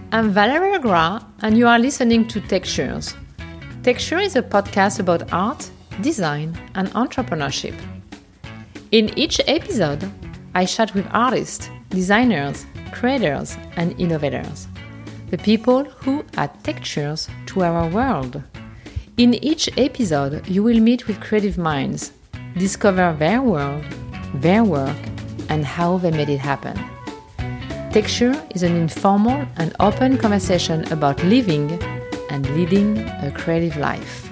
I'm Valerie Gra, and you are listening to Textures. Texture is a podcast about art, design, and entrepreneurship. In each episode, I chat with artists, designers, creators, and innovators, the people who add textures to our world. In each episode, you will meet with creative minds, discover their world, their work, and how they made it happen. Texture is an informal and open conversation about living and leading a creative life.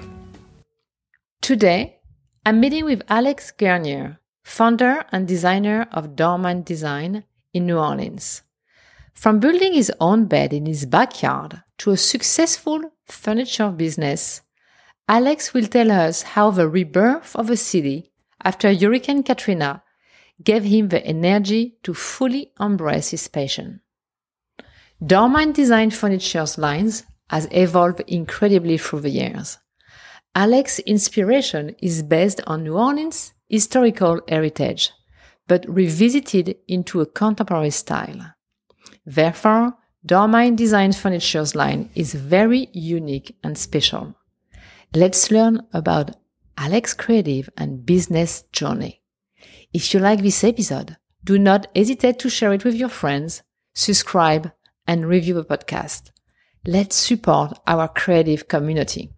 Today, I'm meeting with Alex Guernier, founder and designer of Dormant Design in New Orleans. From building his own bed in his backyard to a successful furniture business, Alex will tell us how the rebirth of a city after Hurricane Katrina gave him the energy to fully embrace his passion. Dormant Design Furniture's lines has evolved incredibly through the years. Alex's inspiration is based on New Orleans' historical heritage, but revisited into a contemporary style. Therefore, Dormant Design Furniture's line is very unique and special. Let's learn about Alex's creative and business journey. If you like this episode, do not hesitate to share it with your friends, subscribe, and review the podcast. Let's support our creative community.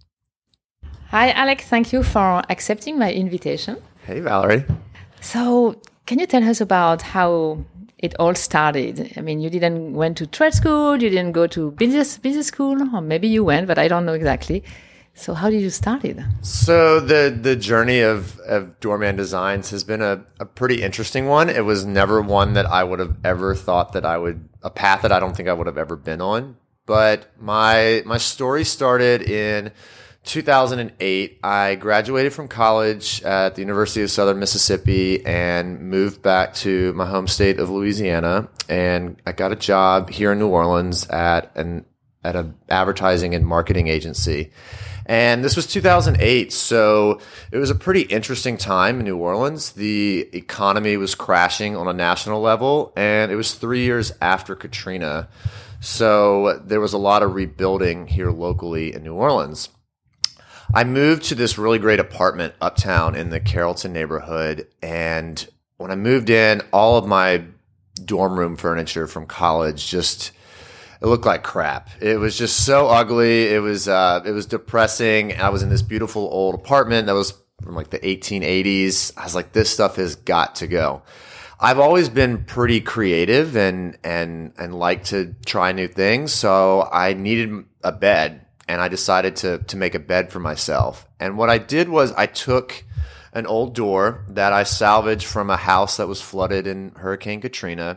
Hi, Alex. Thank you for accepting my invitation. Hey, Valerie. So, can you tell us about how it all started? I mean, you didn't went to trade school, you didn't go to business school, or maybe you went, but I don't know exactly. So how did you start it? So the journey of Dormant Designs has been a pretty interesting one. It was never one that I would have ever thought that a path that I don't think I would have ever been on. But my story started in 2008. I graduated from college at the University of Southern Mississippi and moved back to my home state of Louisiana. And I got a job here in New Orleans at an advertising and marketing agency. And this was 2008, so it was a pretty interesting time in New Orleans. The economy was crashing on a national level, and it was 3 years after Katrina. So there was a lot of rebuilding here locally in New Orleans. I moved to this really great apartment uptown in the Carrollton neighborhood, and when I moved in, all of my dorm room furniture from college it looked like crap. It was just so ugly. It was depressing. I was in this beautiful old apartment that was from like the 1880s. I was like, this stuff has got to go. I've always been pretty creative and like to try new things. So I needed a bed, and I decided to make a bed for myself. And what I did was I took an old door that I salvaged from a house that was flooded in Hurricane Katrina.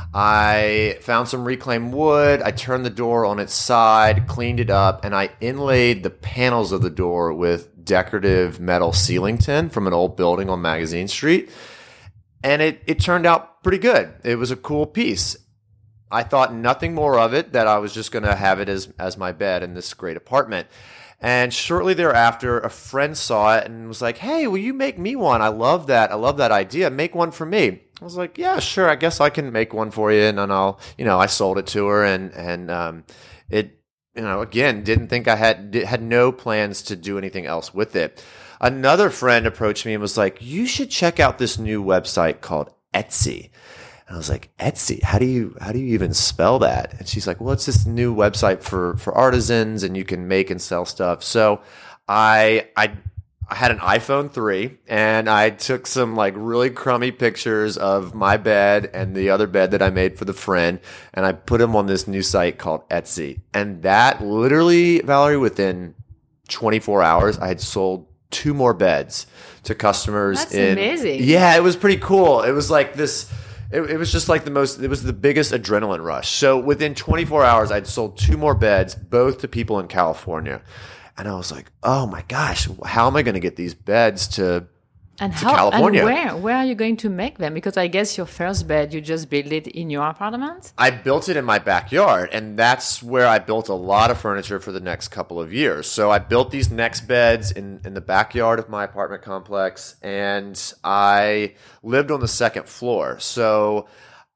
I found some reclaimed wood. I turned the door on its side, cleaned it up, and I inlaid the panels of the door with decorative metal ceiling tin from an old building on Magazine Street. And it turned out pretty good. It was a cool piece. I thought nothing more of it, that I was just going to have it as my bed in this great apartment. And shortly thereafter, a friend saw it and was like, "Hey, will you make me one? I love that idea. Make one for me." I was like, "Yeah, sure. I guess I can make one for you." And then I sold it to her, and it, again, didn't think I had no plans to do anything else with it. Another friend approached me and was like, "You should check out this new website called Etsy." And I was like, "Etsy? How do you even spell that?" And she's like, "Well, it's this new website for artisans, and you can make and sell stuff." So I had an iPhone 3, and I took some like really crummy pictures of my bed and the other bed that I made for the friend, and I put them on this new site called Etsy. And that literally, Valerie, within 24 hours, I had sold 2 more beds to customers. That's amazing. Yeah, it was pretty cool. It was like this. It was just like it was the biggest adrenaline rush. So within 24 hours, I'd sold 2 more beds, both to people in California. And I was like, oh my gosh, how am I going to get these beds to California? And where are you going to make them? Because I guess your first bed, you just built it in your apartment? I built it in my backyard, and that's where I built a lot of furniture for the next couple of years. So I built these next beds in the backyard of my apartment complex, and I lived on the second floor. So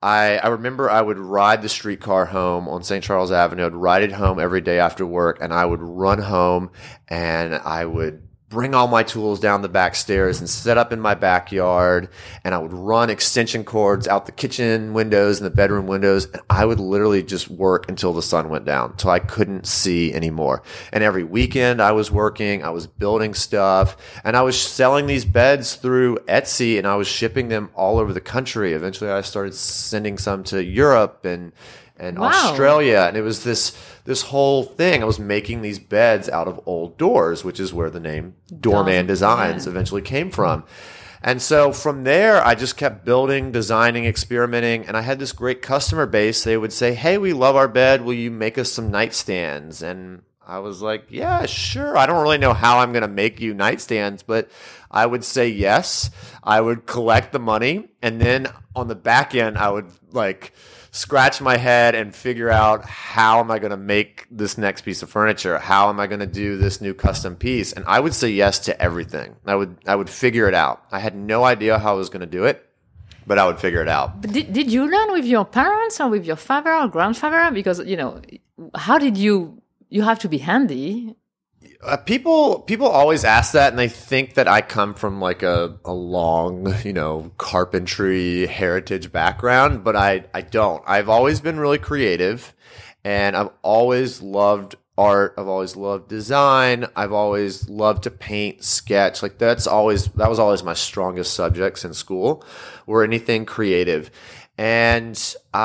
I remember I would ride the streetcar home on St. Charles Avenue. I'd ride it home every day after work, and I would run home and I would bring all my tools down the back stairs and set up in my backyard, and I would run extension cords out the kitchen windows and the bedroom windows, and I would literally just work until the sun went down, until I couldn't see anymore. And every weekend I was working, I was building stuff, and I was selling these beds through Etsy, and I was shipping them all over the country. Eventually I started sending some to Europe and Wow. Australia, and it was this whole thing. I was making these beds out of old doors, which is where the name Doorman Designs eventually came from. And so from there, I just kept building, designing, experimenting, and I had this great customer base. They would say, "Hey, we love our bed. Will you make us some nightstands?" And I was like, "Yeah, sure. I don't really know how I'm going to make you nightstands, but I would say yes." I would collect the money, and then on the back end, I would scratch my head and figure out, how am I going to make this next piece of furniture? How am I going to do this new custom piece? And I would say yes to everything. I would figure it out. I had no idea how I was going to do it, but I would figure it out. But did you learn with your parents or with your father or grandfather? Because, how did you have to be handy. People always ask that, and they think that I come from like a long, carpentry heritage background, but I don't. I've always been really creative, and I've always loved art. I've always loved design. I've always loved to paint, sketch. That was always my strongest subjects in school, were anything creative. And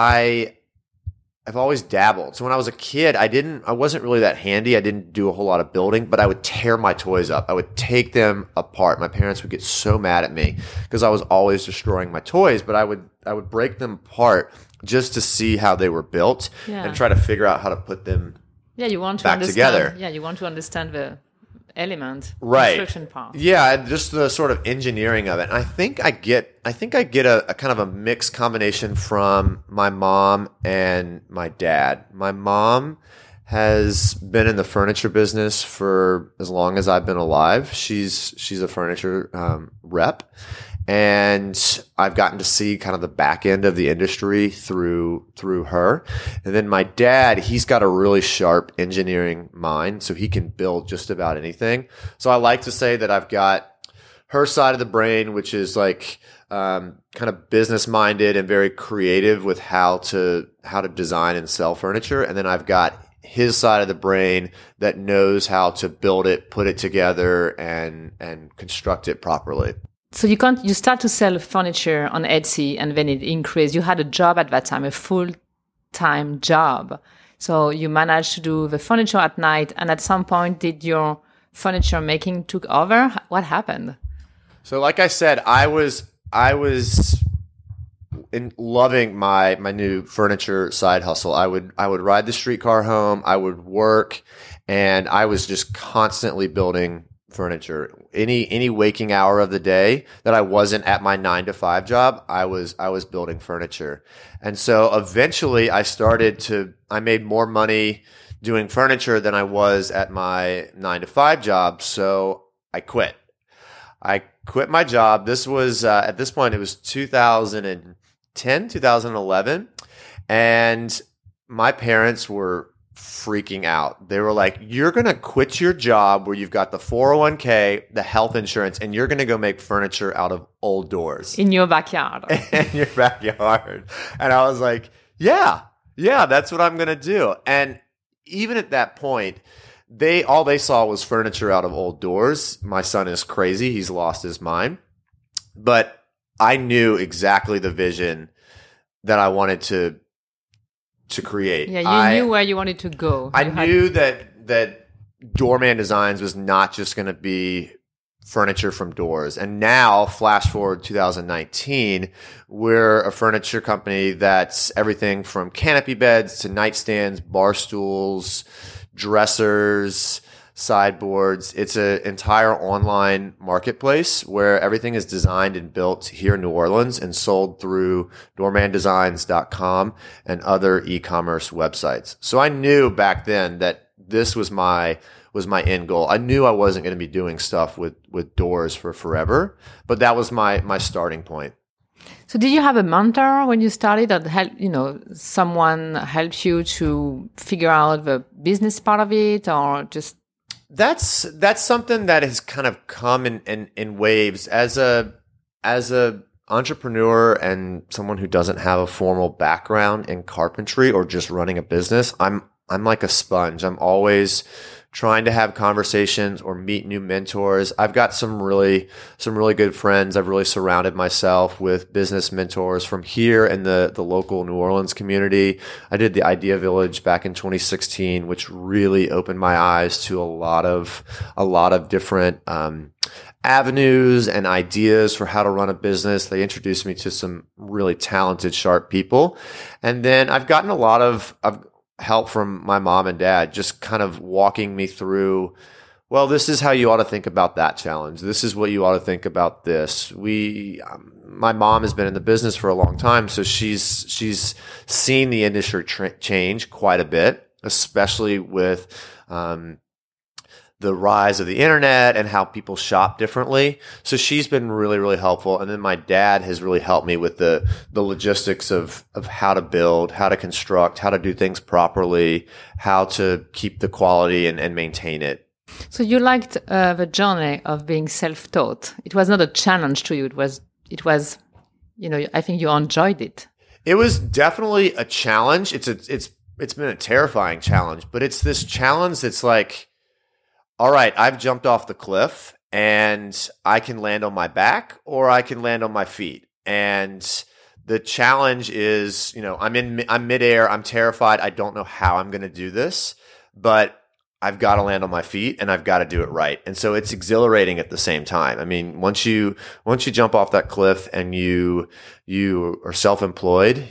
I've always dabbled. So when I was a kid, I wasn't really that handy. I didn't do a whole lot of building, but I would tear my toys up. I would take them apart. My parents would get so mad at me because I was always destroying my toys, but I would break them apart just to see how they were built and try to figure out how to put them you want to back together. Yeah, you want to understand the element, right? Construction part. Yeah, just the sort of engineering of it. And I think I get a kind of a mixed combination from my mom and my dad. My mom has been in the furniture business for as long as I've been alive. She's a furniture rep. And I've gotten to see kind of the back end of the industry through her. And then my dad, he's got a really sharp engineering mind, so he can build just about anything. So I like to say that I've got her side of the brain, which is kind of business minded and very creative with how to design and sell furniture. And then I've got his side of the brain that knows how to build it, put it together, and construct it properly. So you start to sell furniture on Etsy, and then it increased. You had a job at that time, a full-time job. So you managed to do the furniture at night, and at some point, did your furniture making took over? What happened? So like I said, I was loving my new furniture side hustle. I would ride the streetcar home, I would work, and I was just constantly building furniture. Any waking hour of the day that I wasn't at my 9-to-5 job, I was building furniture. And so eventually I made more money doing furniture than I was at my 9-to-5 job. So I quit my job. This was, at this point, it was 2010, 2011. And my parents were freaking out. They were like, "You're going to quit your job where you've got the 401k, the health insurance, and you're going to go make furniture out of old doors." In your backyard. In your backyard. And I was like, yeah, that's what I'm going to do. And even at that point, all they saw was furniture out of old doors. My son is crazy. He's lost his mind. But I knew exactly the vision that I wanted to create. Yeah, you knew where you wanted to go. I knew that Doorman Designs was not just going to be furniture from doors. And now, flash forward 2019, we're a furniture company that's everything from canopy beds to nightstands, bar stools, dressers, sideboards. It's an entire online marketplace where everything is designed and built here in New Orleans and sold through doormandesigns.com and other e-commerce websites. So I knew back then that this was my end goal. I knew I wasn't going to be doing stuff with doors for forever, but that was my starting point. So did you have a mentor when you started that someone helped you to figure out the business part of it, or just? That's something that has kind of come in waves. As a entrepreneur and someone who doesn't have a formal background in carpentry or just running a business, I'm like a sponge. I'm always trying to have conversations or meet new mentors. I've got some really good friends. I've really surrounded myself with business mentors from here in the local New Orleans community. I did the Idea Village back in 2016, which really opened my eyes to a lot of different avenues and ideas for how to run a business. They introduced me to some really talented, sharp people. And then I've gotten a lot of help from my mom and dad, just kind of walking me through, well, this is how you ought to think about that challenge. This is what you ought to think about this. My mom has been in the business for a long time, so she's seen the industry change quite a bit, especially with the rise of the internet and how people shop differently. So she's been really, really helpful. And then my dad has really helped me with the logistics of how to build, how to construct, how to do things properly, how to keep the quality and maintain it. So you liked the journey of being self-taught. It was not a challenge to you. It was, I think you enjoyed it. It was definitely a challenge. It's been a terrifying challenge, but it's this challenge that's like, all right, I've jumped off the cliff and I can land on my back or I can land on my feet. And the challenge is, I'm midair. I'm terrified. I don't know how I'm going to do this, but I've got to land on my feet and I've got to do it right. And so it's exhilarating at the same time. I mean, once you jump off that cliff and you are self-employed,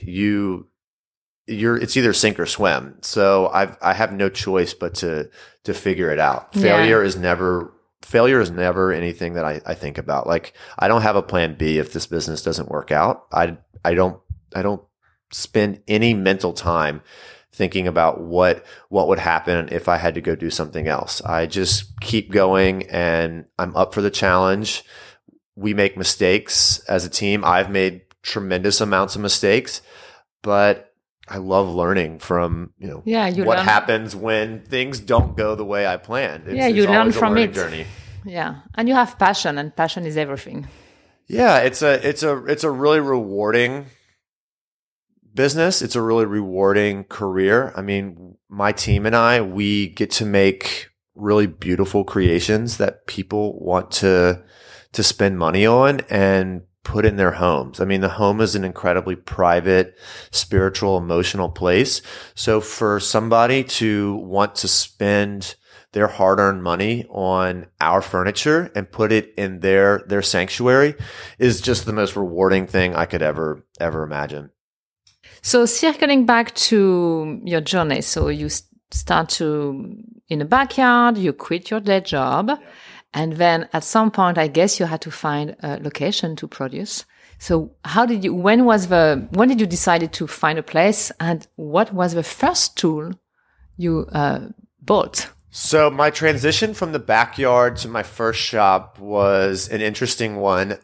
it's either sink or swim. So I have no choice but to figure it out. Failure is never anything that I think about. Like, I don't have a plan B if this business doesn't work out. I don't spend any mental time thinking about what would happen if I had to go do something else. I just keep going and I'm up for the challenge. We make mistakes as a team. I've made tremendous amounts of mistakes, but I love learning from, what happens when things don't go the way I planned. You learn from it. Journey. Yeah. And you have passion, and passion is everything. Yeah. It's a really rewarding business. It's a really rewarding career. I mean, my team and we get to make really beautiful creations that people want to spend money on and put in their homes. I mean, the home is an incredibly private, spiritual, emotional place. So for somebody to want to spend their hard-earned money on our furniture and put it in their sanctuary is just the most rewarding thing I could ever imagine. So circling back to your journey, so you start in the backyard, you quit your day job. Yeah. And then at some point, I guess you had to find a location to produce. So when did you decide to find a place, and what was the first tool you bought? So my transition from the backyard to my first shop was an interesting one.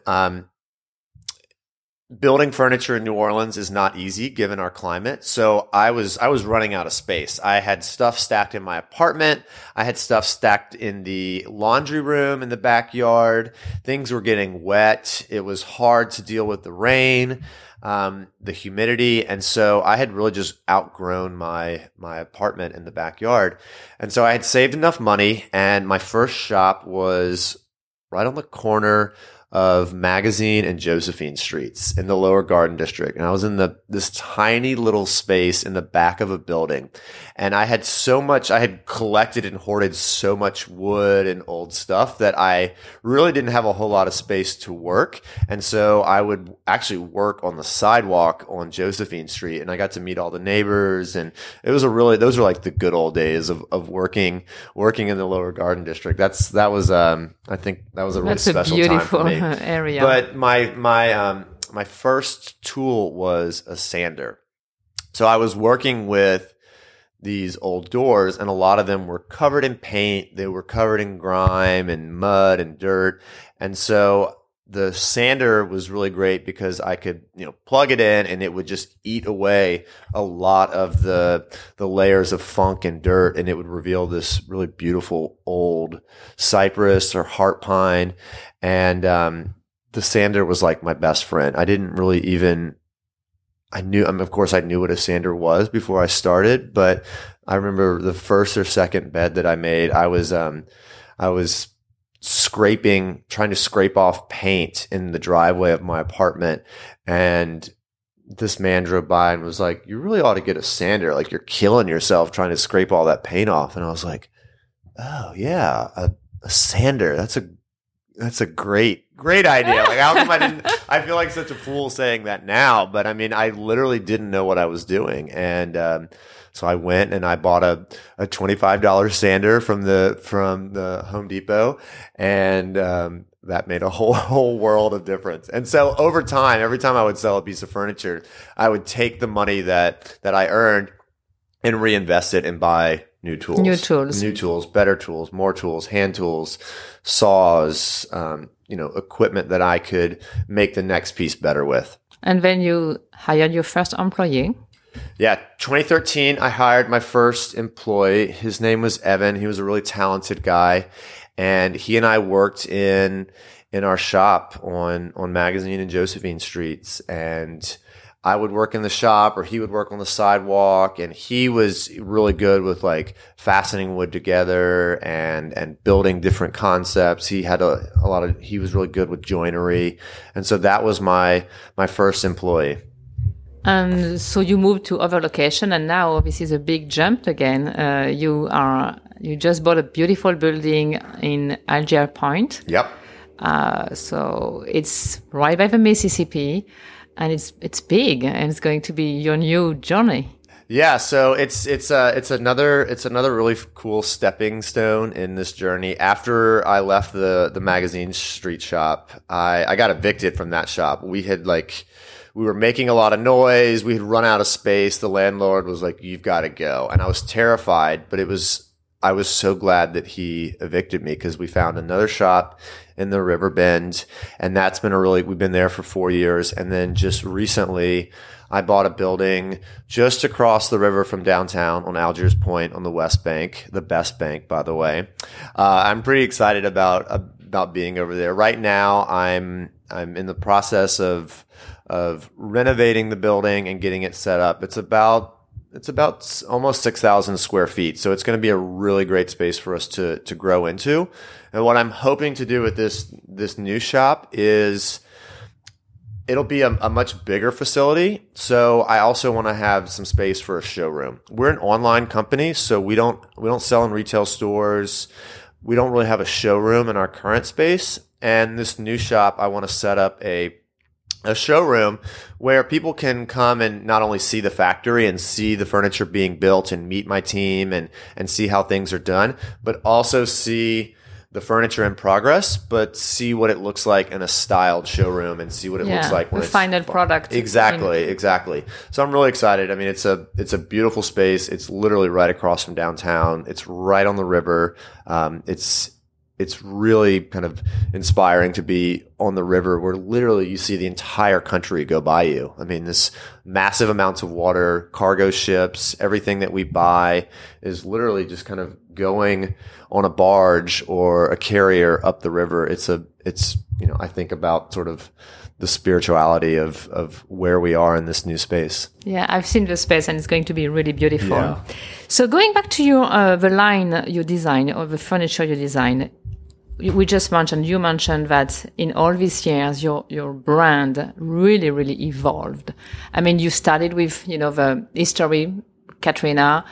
Building furniture in New Orleans is not easy given our climate. So I was running out of space. I had stuff stacked in my apartment. I had stuff stacked in the laundry room in the backyard. Things were getting wet. It was hard to deal with the rain, the humidity. And so I had really just outgrown my apartment in the backyard. And so I had saved enough money, and my first shop was right on the corner of Magazine and Josephine Streets in the Lower Garden District. And I was in this tiny little space in the back of a building. And I had collected and hoarded so much wood and old stuff that I really didn't have a whole lot of space to work. And so I would actually work on the sidewalk on Josephine Street, and I got to meet all the neighbors. And it was those are like the good old days of working in the Lower Garden District. I think that was a really special time for me. Area. But my first tool was a sander. So I was working with these old doors, and a lot of them were covered in paint. They were covered in grime and mud and dirt. And so the sander was really great because I could, plug it in and it would just eat away a lot of the layers of funk and dirt, and it would reveal this really beautiful old cypress or heart pine. And the sander was like my best friend. I didn't really even of course I knew what a sander was before I started, but I remember the first or second bed that I made, I was trying to scrape off paint in the driveway of my apartment. And this man drove by and was like, "You really ought to get a sander. Like, you're killing yourself trying to scrape all that paint off." And I was like, "Oh yeah, a sander. That's a great idea." Like, how come I feel like such a fool saying that now, but I mean, I literally didn't know what I was doing. And, so I went and I bought a $25 sander from the Home Depot, and, that made a whole world of difference. And so over time, every time I would sell a piece of furniture, I would take the money that I earned and reinvest it and buy new tools, better tools, more tools, hand tools, saws, equipment that I could make the next piece better with. And then you hired your first employee. Yeah, 2013, I hired my first employee. His name was Evan. He was a really talented guy, and he and I worked in our shop on Magazine and Josephine Streets. And I would work in the shop, or he would work on the sidewalk, and he was really good with like fastening wood together and building different concepts. He had he was really good with joinery. And so that was my first employee. And so you moved to other location, and now this is a big jump again. You just bought a beautiful building in Algiers Point. Yep. So it's right by the Mississippi, and it's big, and it's going to be your new journey. Yeah, so it's another really cool stepping stone in this journey. After I left the Magazine Street shop, I got evicted from that shop. We were making a lot of noise. We had run out of space. The landlord was like, "You've got to go." And I was terrified, but I was so glad that he evicted me, because we found another shop in the River Bend, and that's been we've been there for 4 years. And then just recently, I bought a building just across the river from downtown on Algiers Point on the West Bank, the best bank, by the way. I'm pretty excited about being over there. Right now, I'm in the process of renovating the building and getting it set up. It's about almost 6,000 square feet. So it's going to be a really great space for us to grow into. And what I'm hoping to do with this new shop is it'll be a much bigger facility. So I also want to have some space for a showroom. We're an online company, so we don't sell in retail stores. We don't really have a showroom in our current space. And this new shop, I want to set up a showroom where people can come and not only see the factory and see the furniture being built and meet my team and see how things are done, but also see the furniture in progress, but see what it looks like in a styled showroom and see what it looks like when the final product. Exactly. So I'm really excited. I mean, it's a beautiful space. It's literally right across from downtown. It's right on the river. It's really kind of inspiring to be on the river where literally you see the entire country go by you. I mean, this massive amounts of water, cargo ships, everything that we buy is literally just kind of going on a barge or a carrier up the river. I think about sort of the spirituality of where we are in this new space. Yeah, I've seen the space and it's going to be really beautiful. Yeah. So going back to the line you design, or the furniture you design, you mentioned that in all these years, your brand really, really evolved. I mean, you started with, the history, Katrina,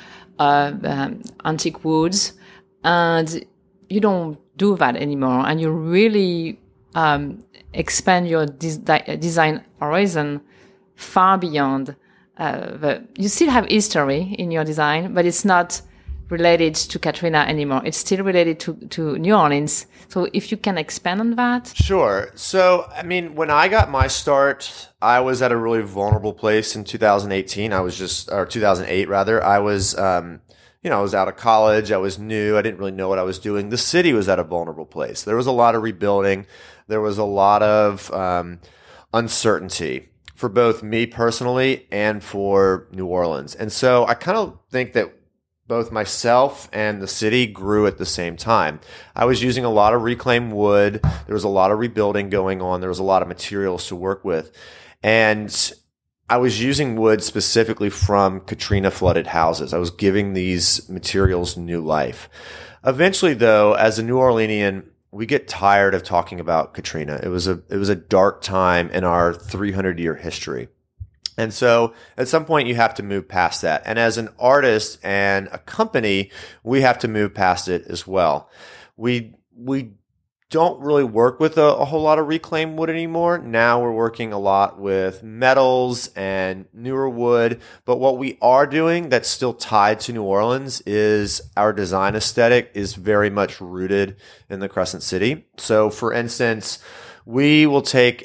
antique woods, and you don't do that anymore. And you really expand your design horizon far beyond you still have history in your design, but it's not related to Katrina anymore. It's still related to New Orleans. So if you can expand on that. Sure. So, I mean, when I got my start, I was at a really vulnerable place in 2008 rather. I was, I was out of college. I was new. I didn't really know what I was doing. The city was at a vulnerable place. There was a lot of rebuilding. there was a lot of uncertainty for both me personally and for New Orleans. And so I kind of think that both myself and the city grew at the same time. I was using a lot of reclaimed wood. There was a lot of rebuilding going on. There was a lot of materials to work with. And I was using wood specifically from Katrina flooded houses. I was giving these materials new life. Eventually, though, as a New Orleanian, we get tired of talking about Katrina. It was a dark time in our 300-year history. And so at some point you have to move past that. And as an artist and a company, we have to move past it as well. We don't really work with a whole lot of reclaimed wood anymore. Now we're working a lot with metals and newer wood. But what we are doing that's still tied to New Orleans is our design aesthetic is very much rooted in the Crescent City. So for instance, we will take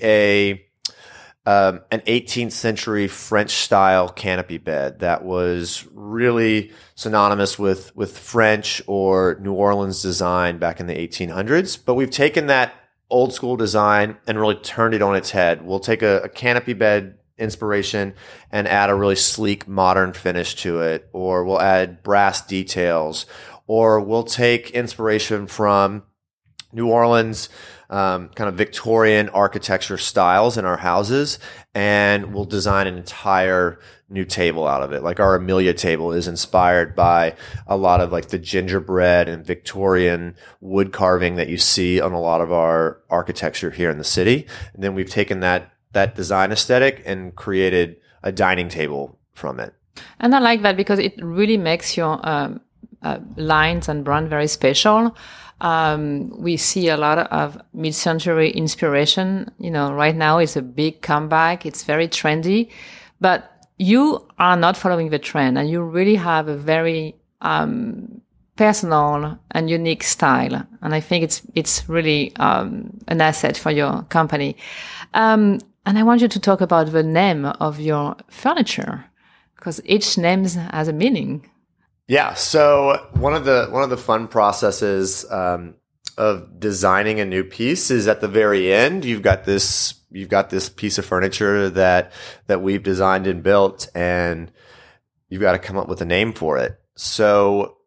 an 18th century French style canopy bed that was really synonymous with French or New Orleans design back in the 1800s. But we've taken that old school design and really turned it on its head. We'll take a canopy bed inspiration and add a really sleek modern finish to it, or we'll add brass details, or we'll take inspiration from New Orleans kind of Victorian architecture styles in our houses, and we'll design an entire new table out of it. Like our Amelia table is inspired by a lot of like the gingerbread and Victorian wood carving that you see on a lot of our architecture here in the city. And then we've taken that design aesthetic and created a dining table from it. And I like that because it really makes your lines and brand very special. We see a lot of mid-century inspiration. You know, right now it's a big comeback. It's very trendy, but you are not following the trend, and you really have a very personal and unique style. And I think it's really an asset for your company. And I want you to talk about the name of your furniture, because each name has a meaning. Yeah. So one of the fun processes of designing a new piece is at the very end, you've got this piece of furniture that we've designed and built, and you've got to come up with a name for it. So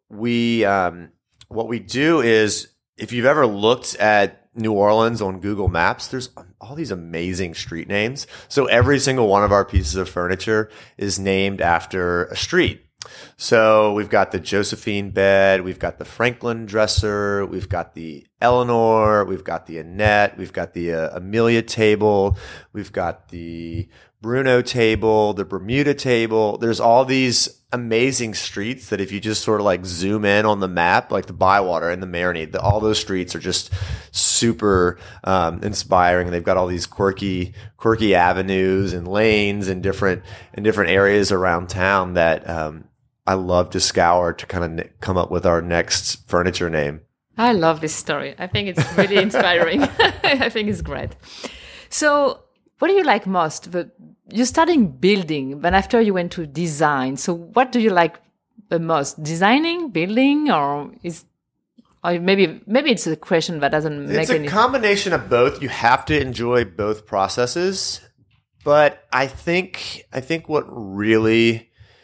what we do is, if you've ever looked at New Orleans on Google Maps, there's all these amazing street names. So every single one of our pieces of furniture is named after a street. So we've got the Josephine bed, we've got the Franklin dresser, we've got the Eleanor, we've got the Annette, we've got the Amelia table, we've got the Bruno table, the Bermuda table. There's all these amazing streets that if you just sort of like zoom in on the map, like the Bywater and the Marigny, all those streets are just super inspiring. And they've got all these quirky avenues and lanes in different areas around town that I love to scour to kind of come up with our next furniture name. I love this story. I think it's really inspiring. I think it's great. So what do you like most? You're starting building, but after you went to design. So what do you like the most? Designing, building, or maybe it's a question that doesn't make any... It's a combination of both. You have to enjoy both processes. But I think what really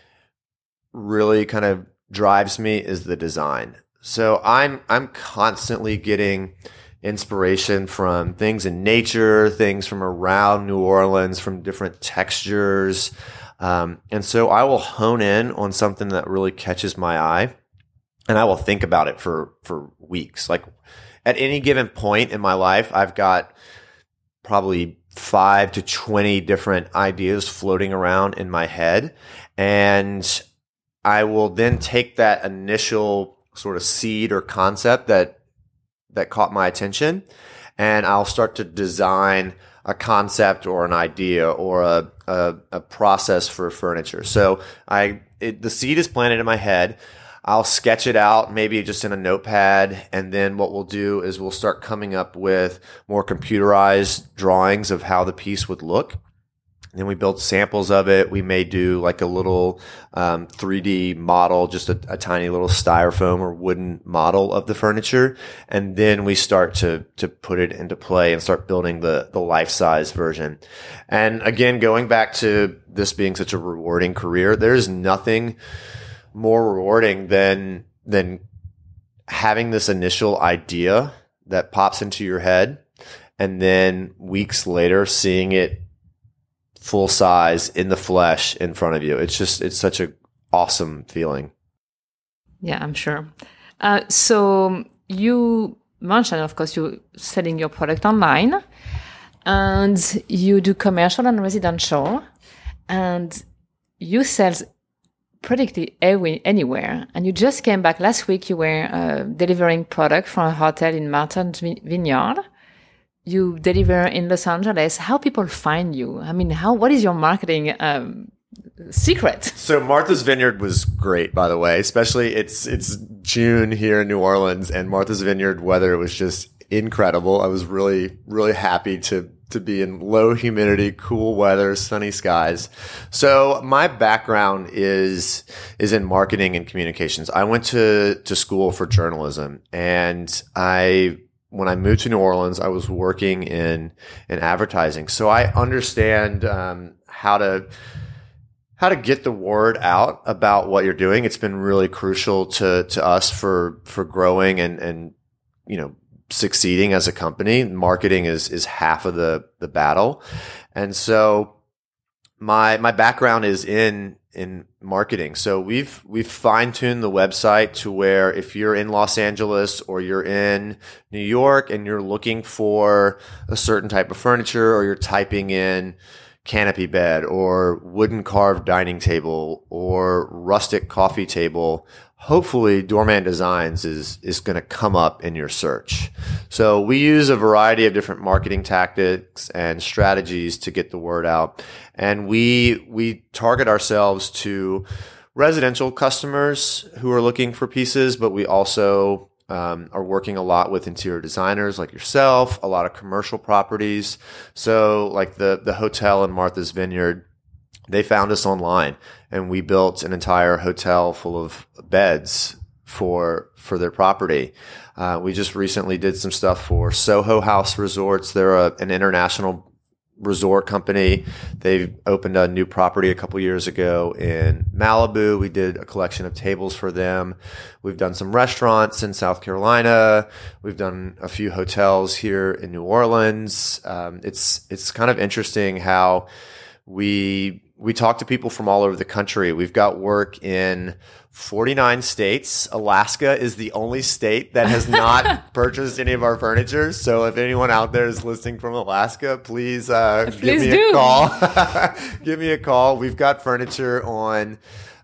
kind of drives me is the design. So I'm constantly getting inspiration from things in nature, things from around New Orleans, from different textures. And so I will hone in on something that really catches my eye, and I will think about it for weeks. Like at any given point in my life, I've got probably 5 to 20 different ideas floating around in my head. And I will then take that initial sort of seed or concept that caught my attention, and I'll start to design a concept or an idea or a process for furniture. So the seed is planted in my head. I'll sketch it out, maybe just in a notepad, and then what we'll do is we'll start coming up with more computerized drawings of how the piece would look. Then we built samples of it. We may do like a little 3D model, just a tiny little styrofoam or wooden model of the furniture. And then we start to put it into play and start building the life-size version. And again, going back to this being such a rewarding career, there's nothing more rewarding than having this initial idea that pops into your head, and then weeks later seeing it full size in the flesh in front of you. It's such a awesome feeling. Yeah, I'm sure. So you mentioned, of course, you're selling your product online, and you do commercial and residential, and you sell practically anywhere. And you just came back last week. You were delivering product from a hotel in Martha's Vineyard. You deliver in Los Angeles. How people find you? I mean, what is your marketing secret? So Martha's Vineyard was great, by the way. Especially it's June here in New Orleans, and Martha's Vineyard weather was just incredible. I was really, really happy to be in low humidity, cool weather, sunny skies. So my background is in marketing and communications. I went to school for journalism, and when I moved to New Orleans, I was working in advertising. So I understand how to get the word out about what you're doing. It's been really crucial to us for growing and succeeding as a company. Marketing is half of the battle. And so my background is in marketing. So we've fine-tuned the website to where if you're in Los Angeles or you're in New York and you're looking for a certain type of furniture, or you're typing in canopy bed or wooden carved dining table or rustic coffee table, hopefully Doorman Designs is going to come up in your search. So we use a variety of different marketing tactics and strategies to get the word out. And we target ourselves to residential customers who are looking for pieces, but we also are working a lot with interior designers like yourself, a lot of commercial properties. So like the hotel in Martha's Vineyard, they found us online, and we built an entire hotel full of beds for their property. We just recently did some stuff for Soho House Resorts. They're an international resort company. They opened a new property a couple years ago in Malibu. We did a collection of tables for them. We've done some restaurants in South Carolina. We've done a few hotels here in New Orleans. It's kind of interesting how we talk to people from all over the country. We've got work in 49 states. Alaska is the only state that has not purchased any of our furniture. So if anyone out there is listening from Alaska, please give me a call. Give me a call. We've got furniture on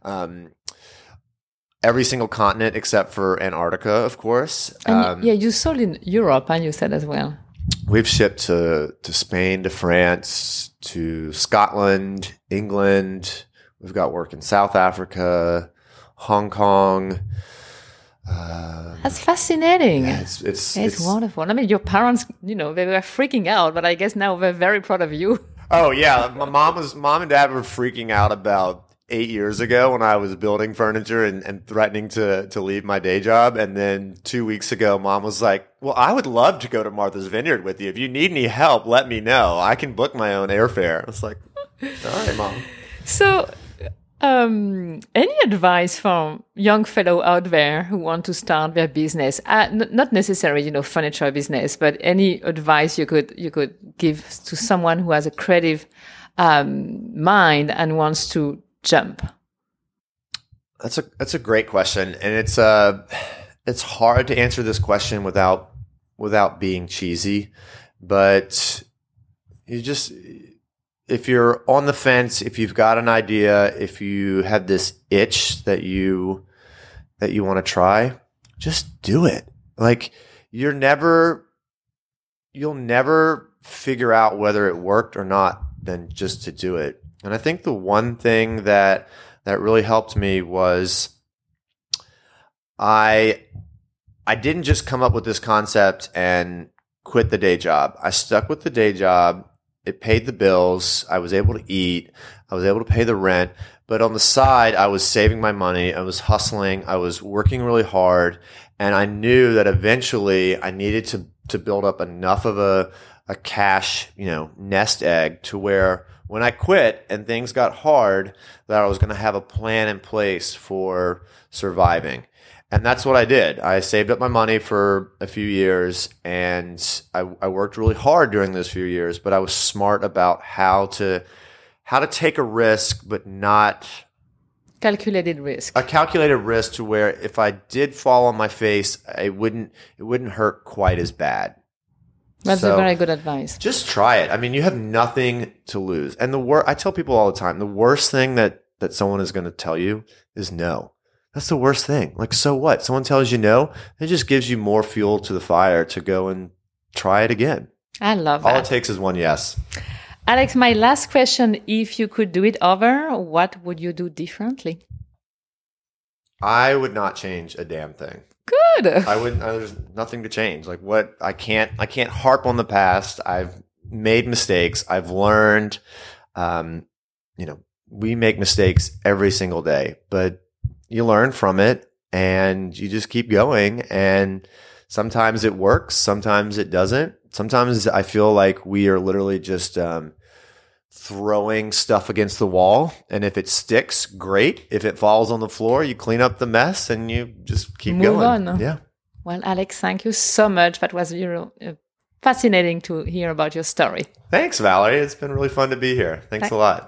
every single continent except for Antarctica, of course. And you sold in Europe, and you said as well. We've shipped to Spain, to France, to Scotland, England. We've got work in South Africa, Hong Kong. That's fascinating. Yeah, it's wonderful. I mean, your parents, they were freaking out, but I guess now they're very proud of you. Oh yeah, mom and dad were freaking out about 8 years ago when I was building furniture and threatening to leave my day job. And then 2 weeks ago, mom was like, well, I would love to go to Martha's Vineyard with you. If you need any help, let me know. I can book my own airfare. I was like, all right, mom. So any advice from young fellow out there who want to start their business? Not necessarily, furniture business, but any advice you could give to someone who has a creative mind and wants to jump? That's a great question, and it's hard to answer this question without being cheesy, but if you're on the fence, if you've got an idea, if you have this itch that you want to try, just do it. Like you'll never figure out whether it worked or not than just to do it. And I think the one thing that really helped me was I didn't just come up with this concept and quit the day job. I stuck with the day job it paid the bills. I was able to eat. I was able to pay the rent. But on the side, I was saving my money. I was hustling. I was working really hard. And I knew that eventually I needed to build up enough of a cash, nest egg to where when I quit and things got hard, that I was going to have a plan in place for surviving. And that's what I did. I saved up my money for a few years, and I worked really hard during those few years, but I was smart about how to take a risk, but not calculated risk. A calculated risk to where if I did fall on my face, it wouldn't hurt quite as bad. That's a very good advice. Just try it. I mean, you have nothing to lose. And I tell people all the time, the worst thing that someone is going to tell you is no. That's the worst thing. Like, so what? Someone tells you no, it just gives you more fuel to the fire to go and try it again. I love that. All it takes is one yes. Alex, my last question, if you could do it over, what would you do differently? I would not change a damn thing. Good. I wouldn't. There's nothing to change. Like, what? I can't harp on the past. I've made mistakes. I've learned. We make mistakes every single day, but you learn from it and you just keep going. And sometimes it works. Sometimes it doesn't. Sometimes I feel like we are literally just throwing stuff against the wall. And if it sticks, great. If it falls on the floor, you clean up the mess and you just keep Move going. On. Yeah. Well, Alex, thank you so much. That was fascinating to hear about your story. Thanks, Valerie. It's been really fun to be here. Thanks a lot.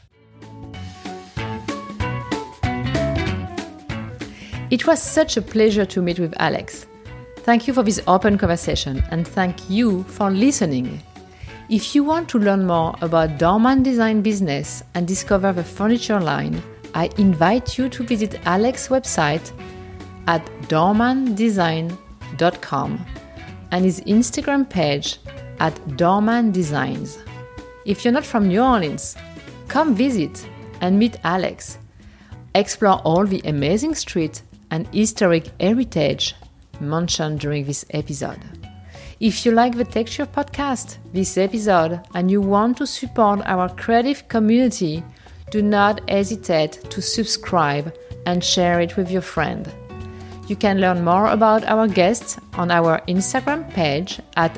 It was such a pleasure to meet with Alex. Thank you for this open conversation, and thank you for listening. If you want to learn more about Doorman Design business and discover the furniture line, I invite you to visit Alex's website at doormandesign.com and his Instagram page at Doorman Designs. If you're not from New Orleans, come visit and meet Alex. Explore all the amazing street and historic heritage mentioned during this episode. If you like the Texture Podcast, this episode, and you want to support our creative community, do not hesitate to subscribe and share it with your friend. You can learn more about our guests on our Instagram page at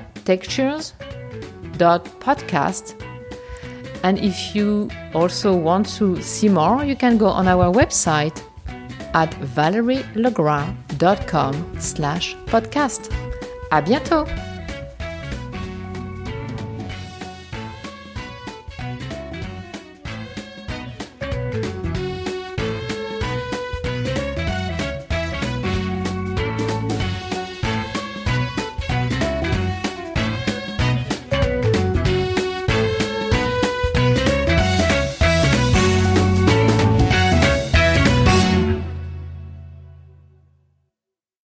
textures.podcast. And if you also want to see more, you can go on our website at valerielegrand.com/podcast. À bientôt!